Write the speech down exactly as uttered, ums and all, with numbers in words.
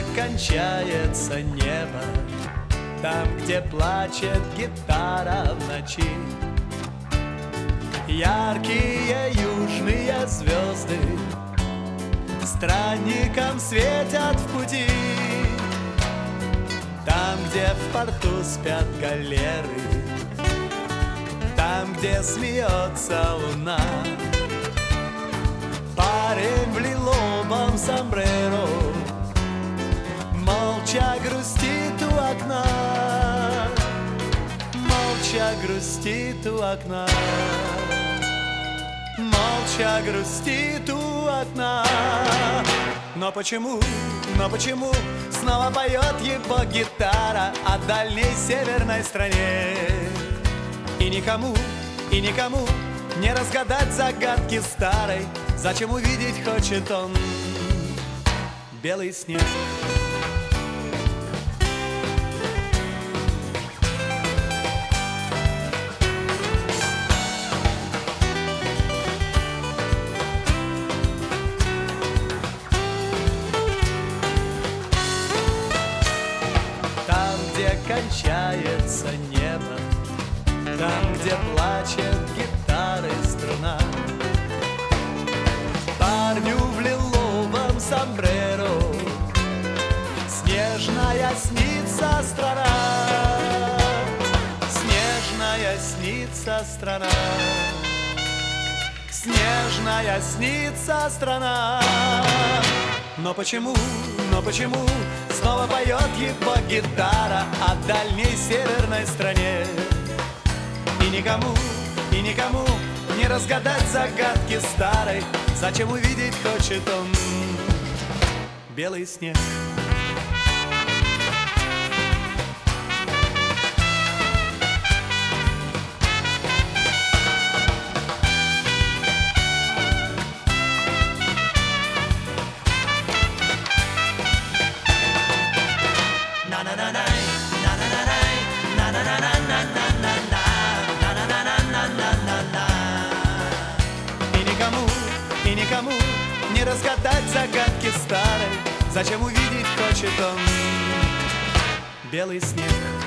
кончается небо, там, где плачет гитара в ночи. Яркие южные звезды странникам светят в пути. Там, где в порту спят галеры, там, где смеется луна, парень в лиловом сомбреро молча грустит у окна, молча грустит у окна, молча грустит у окна. Но почему, но почему снова поет его гитара о дальней северной стране? И никому, и никому не разгадать загадки старой, зачем увидеть хочет он белый снег. Там, где кончается небо, там, где плачет гитары струна, парню в лиловом сомбреро снежная снится страна, снежная снится страна, снежная снится страна. Но почему, но почему снова поет его гитара о дальней северной стране? И никому, и никому не разгадать загадки старой, зачем увидеть хочет он белый снег. И никому не разгадать загадки старой, зачем увидеть хочет он белый снег.